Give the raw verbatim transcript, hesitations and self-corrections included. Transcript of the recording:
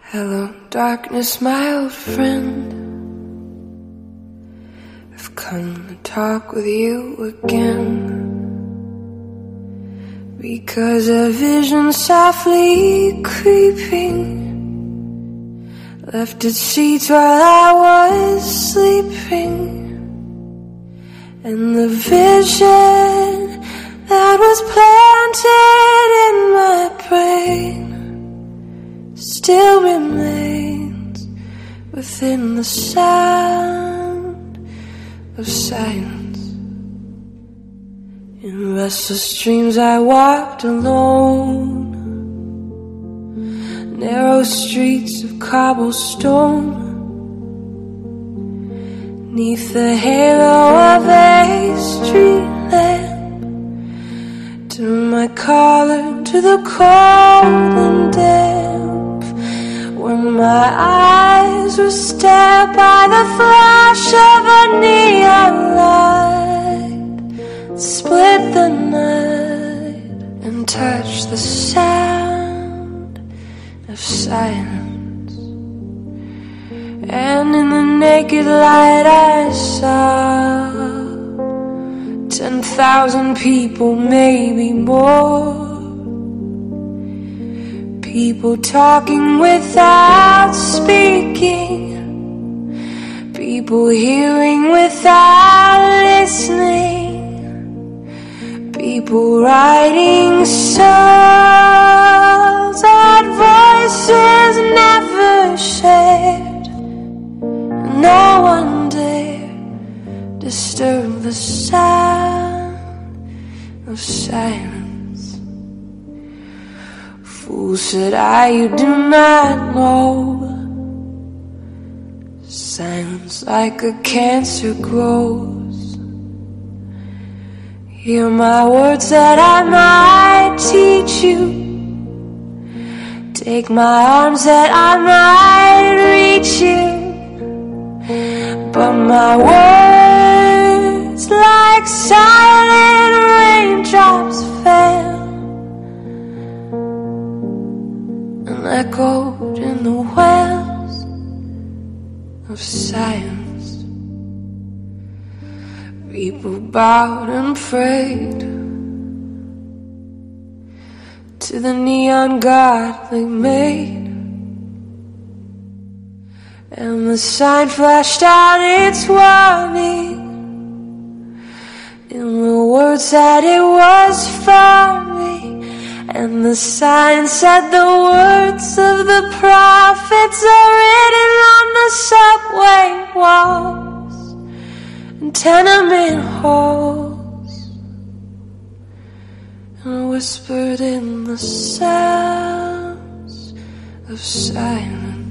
Hello, darkness, my old friend. I've come to talk with you again, because a vision softly creeping left its seeds while I was sleeping. And the vision that was planted in my brain still remains within the sound of silence. In restless dreams I walked alone, narrow streets of cobblestone, 'neath the halo of a street lamp. Turned my collar to the cold and damp, when my eyes were stared by the flash of a neon light, split the night and touched the sound of silence. And in the naked light I saw ten thousand people, maybe more. People talking without speaking, people hearing without listening, people writing songs that voices never shared. No one dare disturb the sound of silence. Fool, said I, you do not know. Silence like a cancer grows. Hear my words that I might teach you. Take my arms that I might reach you. But my words, like silent raindrops, fell and echoed in the wells of silence. People bowed and prayed to the neon god they made, and the sign flashed out its warning in the words that it was for me. And the sign said the words of the prophets are written on the subway walls and tenement halls, and whispered in the sounds of silence.